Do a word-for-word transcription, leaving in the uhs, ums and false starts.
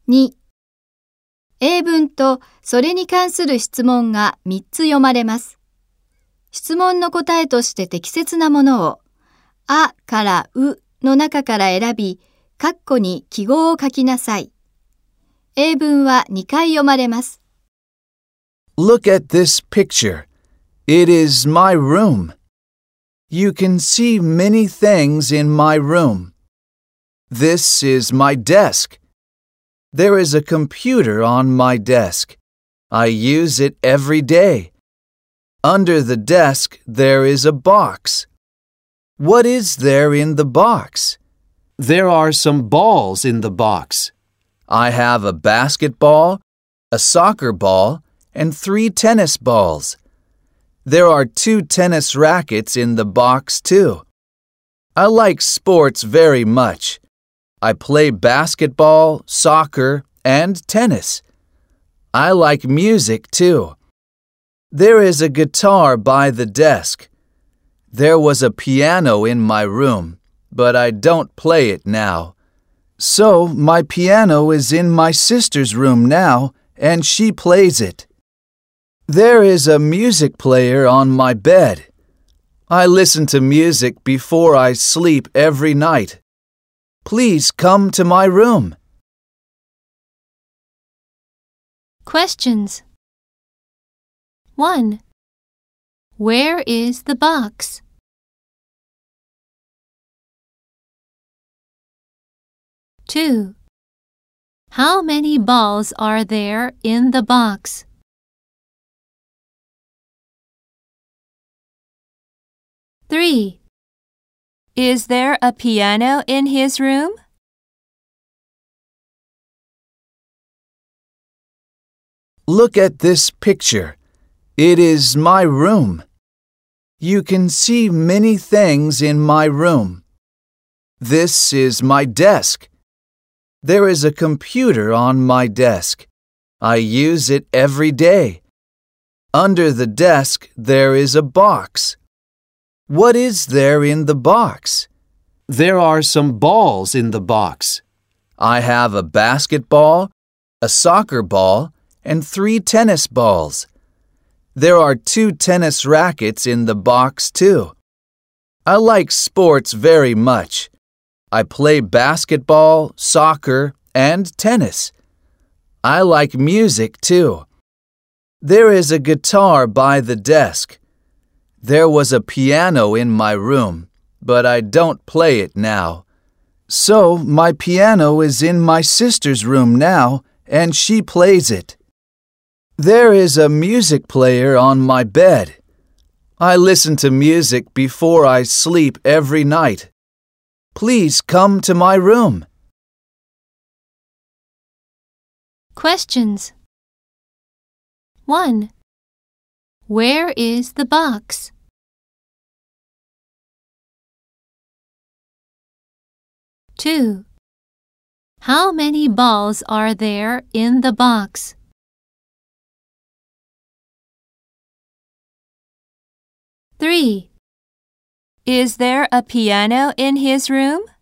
に、英文とそれに関する質問がみっつ読まれます。質問の答えとして適切なものを、あからうの中から選び、括弧に記号を書きなさい。英文はにかい読まれます。 Look at this picture. It is my room. You can see many things in my room. This is my desk. There is a computer on my desk. I use it every day. Under the desk, there is a box. What is there in the box? There are some balls in the box. I have a basketball, a soccer ball, and three tennis balls. There are two tennis rackets in the box, too. I like sports very much. I play basketball, soccer, and tennis. I like music, too. There is a guitar by the desk. There was a piano in my room, but I don't play it now. So my piano is in my sister's room now, and she plays it. There is a music player on my bed. I listen to music before I sleep every night. Please come to my room. Questions. one. Where is the box? two. How many balls are there in the box? three. Is there a piano in his room? Look at this picture. It is my room. You can see many things in my room. This is my desk. There is a computer on my desk. I use it every day. Under the desk, there is a box. What is there in the box? There are some balls in the box. I have a basketball, a soccer ball, and three tennis balls. There are two tennis rackets in the box, too. I like sports very much. I play basketball, soccer, and tennis. I like music, too. There is a guitar by the desk. There was a piano in my room, but I don't play it now. So my piano is in my sister's room now, and she plays it. There is a music player on my bed. I listen to music before I sleep every night. Please come to my room. Questions. one. Where is the box? two. How many balls are there in the box? three. Is there a piano in his room?